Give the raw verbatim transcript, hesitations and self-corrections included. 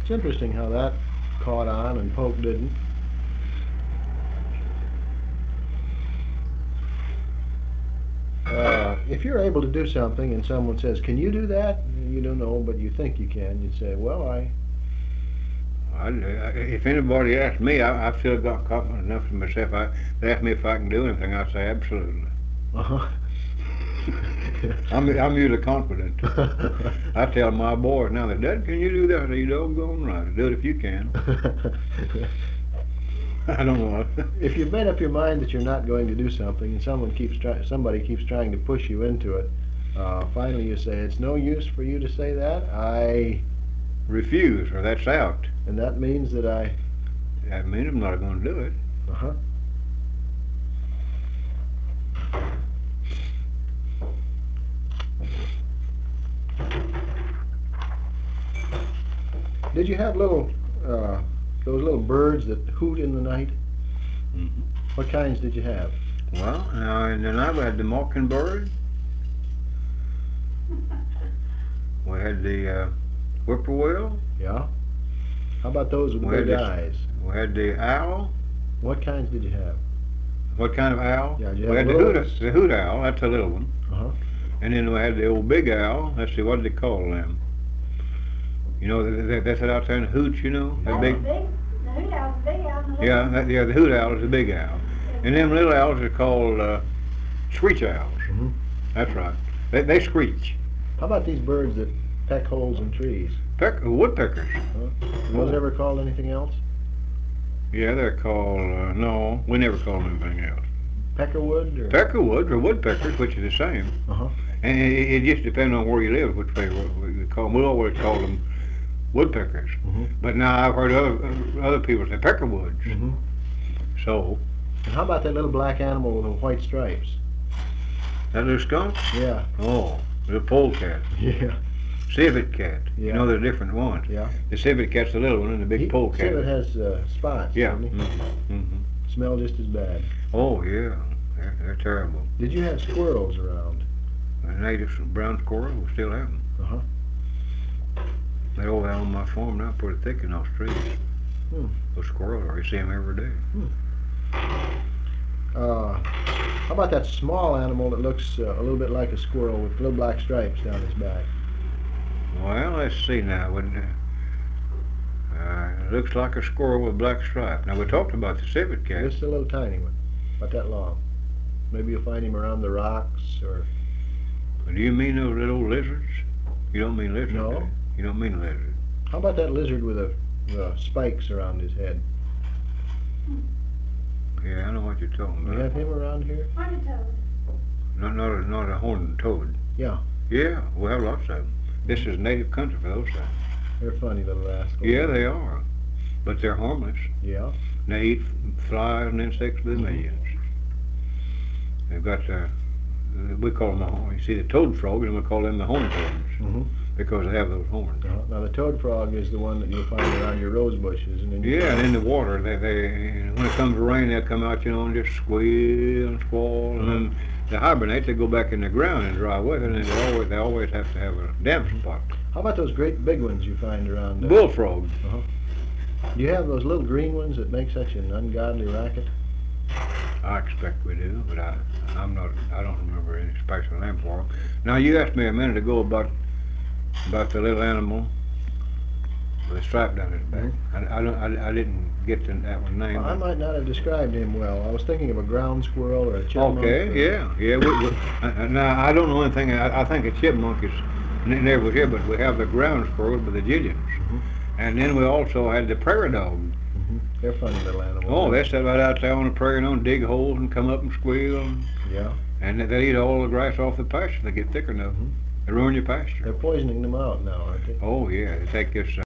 It's interesting how that caught on and Poke didn't. Uh, if you're able to do something and someone says, "Can you do that?" and you don't know, but you think you can, you'd say, "Well, I." I, if anybody asked me, I, I still got confident enough in myself. I, they ask me if I can do anything, I say absolutely. Uh-huh. I'm I'm usually confident. I tell my boys now that, "Dad, can you do that?" I say, "You doggone right. Do it if you can." I don't know. If you've made up your mind that you're not going to do something, and someone keeps try, somebody keeps trying to push you into it, uh, finally you say, "It's no use for you to say that. I refuse," or "That's out." And that means that I. That means I'm not going to do it. Uh huh. Did you have little, uh, those little birds that hoot in the night? Mm-hmm. What kinds did you have? Well, now in the night we had the mockingbird. We had the uh, whippoorwill. Yeah. How about those with we big had the, eyes? We had the owl. What kinds did you have? What kind of owl? Yeah, you we have had the little... hoot, the hoot owl. That's a little one. Uh huh. And then we had the old big owl. Let's see, what did they call them? You know, they, they sit out there and hoot, you know? That big, big, the hoot owl's the big owl. Yeah, that, yeah, the hoot owl is the big owl. And them little owls are called uh, screech owls. Mm-hmm. That's right. They, they screech. How about these birds that peck holes in trees? Peck, woodpeckers. Huh? Was it ever called anything else? Yeah, they're called, uh, no, we never call them anything else. Peckerwood? Or? Peckerwoods or woodpeckers, which is the same. Uh-huh. And it, it just depends on where you live, which way we call them. We always call them woodpeckers. Mm-hmm. But now I've heard other other people say peckerwoods. Mm-hmm. So. And how about that little black animal with the white stripes? That little skunk? Yeah. Oh, the polecat. Yeah. Civet cat. Yeah. You know, there's different ones. Yeah. The civet cat's the little one, and the big he, polecat. Civet has uh, spots. Yeah. Doesn't he? Mm-hmm. Mm-hmm. Smell just as bad. Oh yeah, they're, they're terrible. Did you have squirrels around? The native brown squirrel, we still have them. Uh huh. They're over there on my farm now, pretty thick in those trees. Hmm. Those squirrels, you see them every day. Hmm. Uh, how about that small animal that looks uh, a little bit like a squirrel with little black stripes down his back? Well, let's see now. Wouldn't it? Uh, it looks like a squirrel with black stripes. Now we talked about the civet cat. Just a little tiny one, about that long. Maybe you'll find him around the rocks or. Do you mean those little lizards? You don't mean lizards? No. Do you? You don't mean lizards. How about that lizard with a uh, spikes around his head? Yeah, I know what you're talking Do about. you have him around here? Horned toad. Not not a, not a horned toad. Yeah. Yeah, we have lots of them. This is native country for those things. They're funny little rascals. Yeah, they are, but they're harmless. Yeah. They eat flies and insects by the millions. They've got the, we call them the horn. You see the toad frog, and we call them the horned toads Mm-hmm. because they have those horns. Uh, now the toad frog is the one that you'll find around your rose bushes, and then you Yeah, find- and in the water, they, they when it comes to rain, they'll come out, you know, and just squeal and squall, and then they hibernate. They go back in the ground and dry weather, and they always they always have to have a damp spot. How about those great big ones you find around? Uh, Bullfrog. Uh-huh. Do you have those little green ones that make such an ungodly racket? I expect we do, but I I'm not I don't remember any special name for them. Now you asked me a minute ago about about the little animal with a stripe down his back. Mm-hmm. I, I don't I, I didn't get to that one name. Well, I might not have described him well. I was thinking of a ground squirrel or a chipmunk. Okay, or- yeah, yeah. We, we, uh, now I don't know anything. I, I think a chipmunk is n- never was here, but we have the ground squirrel with the Gillians, Mhm. and then we also had the prairie dog. Mhm. They're funny little animals. Oh, they sit right out there on the prairie and on dig holes and come up and squeal, and, Yeah. and they eat all the grass off the pasture. They get thick enough. Mhm. They ruin your pasture. They're poisoning them out now, aren't they? Oh yeah, they take this. Uh,